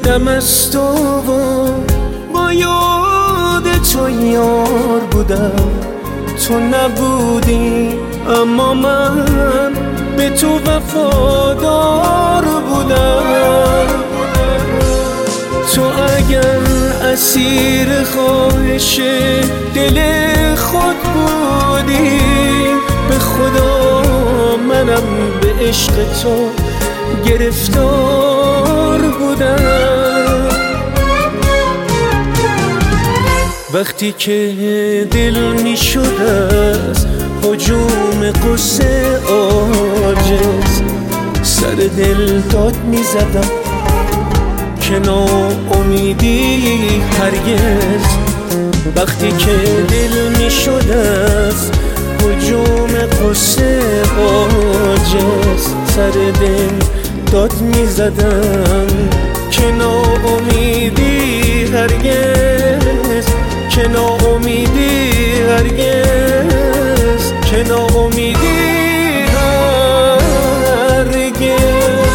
دم از تو و با یاد تو یار بودم. تو نبودی اما من به تو وفادار بودم. تو اگر اسیر خواهش دل خود بودی، به خدا منم به عشق تو گرفتار بودم. وقتی که دل می شد از هجوم قصه عاجز، سر دل داد می زدم که ناامیدی هرگز. وقتی که دل می شد از هجوم قصه عاجز، سر دل داد می زدم که ناامیدی هرگز، که ناامیدی هرگز، که ناامیدی هرگز.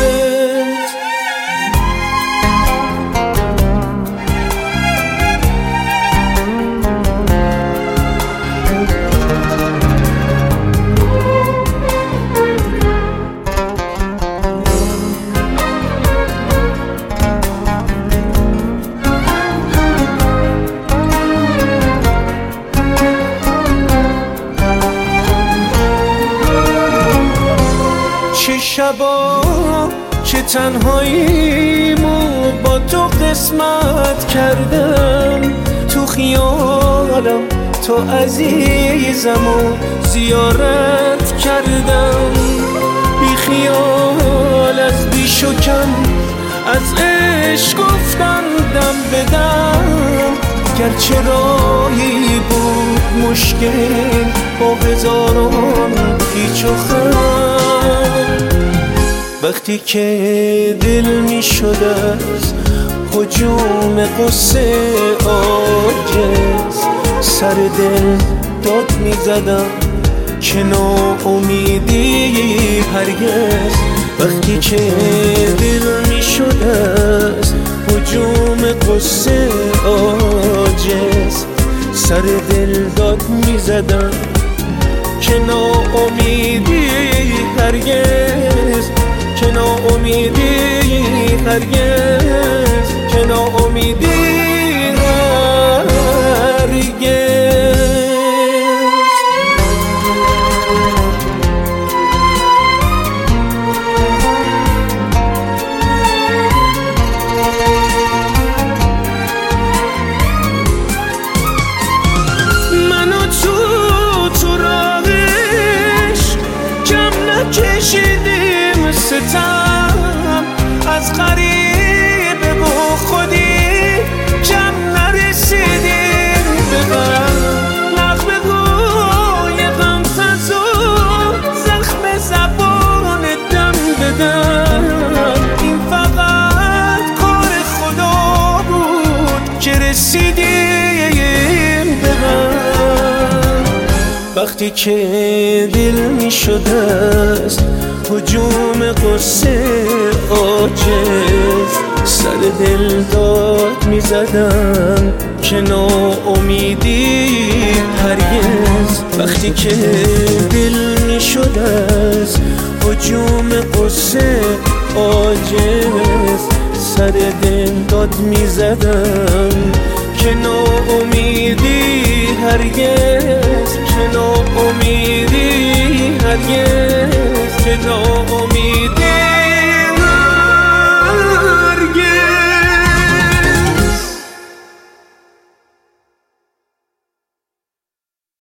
چه شبا چه تنهاییمو با تو قسمت کردم. تو خیالم تو عزیزم و زیارت کردم. بی خیال از بیش و کم از عشق گفتم دم بدم. گرچه راهی بود مشکل با هزاران پیچ و خم. وقتی که دل می شد از هجوم قصه عاجز، سر دل داد می زدم که ناامیدی هرگز. وقتی که دل می شد از هجوم قصه عاجز، سر دل داد می زدم که ناامیدی هرگز، که ناامیدی هرگز، که ناامیدی هرگز. منو تو راهش کم نکشیدیم ستم، از غریبه و خودی کم نرسیدیم به غم. نغمه‌های غم‌سوز و زخم زبان دم بدم، این فقط کار خدا بود که رسیدیم به غم. وقتی که دل می شد از هجوم قصه عاجز، سر دل داد می زدم که ناامیدی هرگز. وقتی که دل می شد از هجوم قصه عاجز، سر دل داد می زدم که ناامیدی هرگز، که ناامیدی هرگز، که ناامیدی